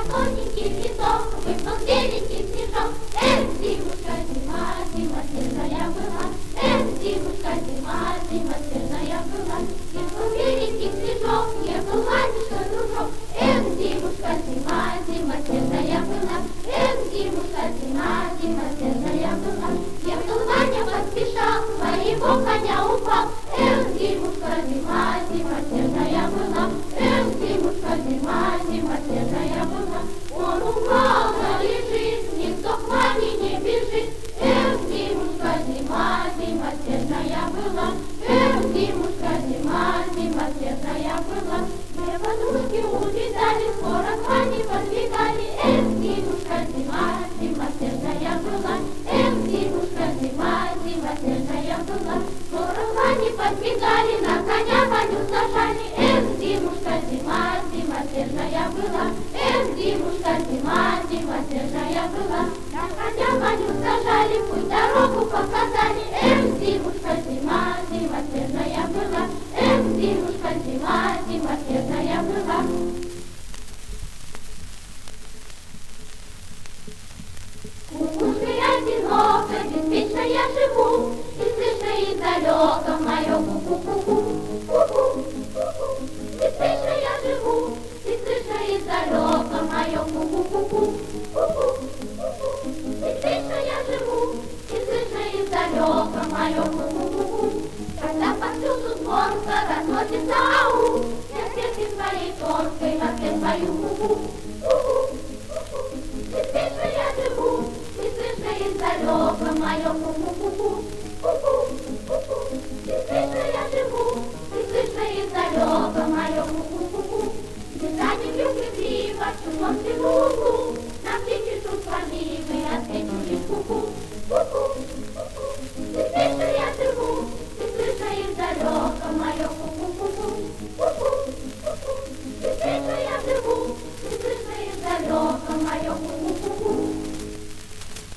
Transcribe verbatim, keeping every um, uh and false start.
тоненький лесок, выпал беленький снежок. Эх, зимушка, зима, зима снежная была. Эх, зимушка, зима, зима снежная была. Выпал беленький снежок, не был Ванюшка дружок. Эх, зимушка, зима, зима снежная была. Эх, зимушка, зима, зима снежная была. Ехал Ваня, поспешал, своего коня упал. Эх, зимушка, зима, зима снежная была. Эх, зимушка, зима, зима снежная была. Он упал, да лежит, никто к Ване не бежит. Эх, зимушка, зима, зима снежная была. Эх, зимушка, зима, зима снежная была. Две подружки убежали, скоро к Ване подбегали. Эх, зимушка, зима, зима снежная была. Эх, зимушка, зима, зима снежная была. Скоро к Ване подбегали, на коня Ваню сажали. Эх, зимушка, зима, зима снежная была. Эх, зимушка, зима, зима снежная была. На коня Ваню сажали, путь дорогу показали. Эх, зимушка, зима, зима снежная была. Эх, зимушка, зима, зима снежная была. Кукушкой одинокой, беспечно я живу, и слышно издалека мое ку-ку-ку-ку. Ку-ку-ку-ку. Беспечно я живу, и слышно издалека мое ку-ку-ку-ку. Ку-ку-ку-ку. Беспечно я живу, и слышно издалека мое ку-ку-ку-ку. Когда повсюду звонко разносится ау, я сердце своей тонкой на все свою ку-ку. Ку-ку-ку-ку. Беспечно я живу, и слышно издалека мое ку-ку-ку-ку. Ку-ку-ку-ку. Беспечно я живу, и слышно издалека мое ку-ку-ку-ку. Бежать люблю крикливо, в чужом снегу.